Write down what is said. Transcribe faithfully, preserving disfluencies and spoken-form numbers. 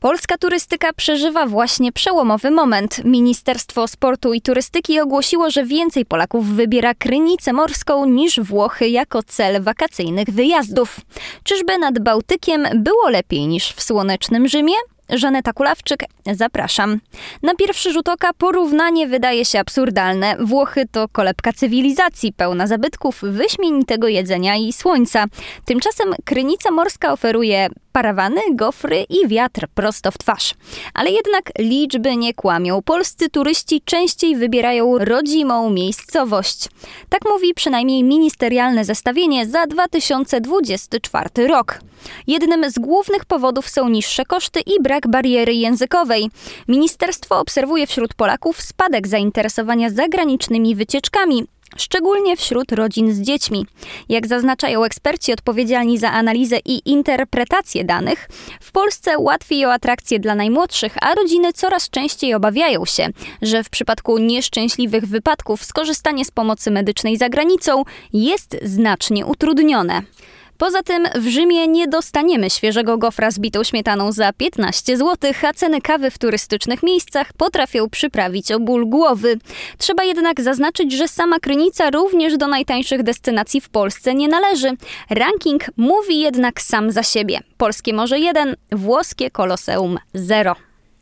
Polska turystyka przeżywa właśnie przełomowy moment. Ministerstwo Sportu i Turystyki ogłosiło, że więcej Polaków wybiera Krynicę Morską niż Włochy jako cel wakacyjnych wyjazdów. Czyżby nad Bałtykiem było lepiej niż w słonecznym Rzymie? Żaneta Kulawczyk, zapraszam. Na pierwszy rzut oka porównanie wydaje się absurdalne. Włochy to kolebka cywilizacji, pełna zabytków, wyśmienitego jedzenia i słońca. Tymczasem Krynica Morska oferuje parawany, gofry i wiatr prosto w twarz. Ale jednak liczby nie kłamią. Polscy turyści częściej wybierają rodzimą miejscowość. Tak mówi przynajmniej ministerialne zestawienie za dwa tysiące dwudziesty czwarty rok. Jednym z głównych powodów są niższe koszty i brak bariery językowej. Ministerstwo obserwuje wśród Polaków spadek zainteresowania zagranicznymi wycieczkami, szczególnie wśród rodzin z dziećmi. Jak zaznaczają eksperci odpowiedzialni za analizę i interpretację danych, w Polsce łatwiej o atrakcje dla najmłodszych, a rodziny coraz częściej obawiają się, że w przypadku nieszczęśliwych wypadków skorzystanie z pomocy medycznej za granicą jest znacznie utrudnione. Poza tym w Rzymie nie dostaniemy świeżego gofra z bitą śmietaną za piętnaście złotych, a ceny kawy w turystycznych miejscach potrafią przyprawić o ból głowy. Trzeba jednak zaznaczyć, że sama Krynica również do najtańszych destynacji w Polsce nie należy. Ranking mówi jednak sam za siebie. Polskie Morze jeden, włoskie Koloseum zero.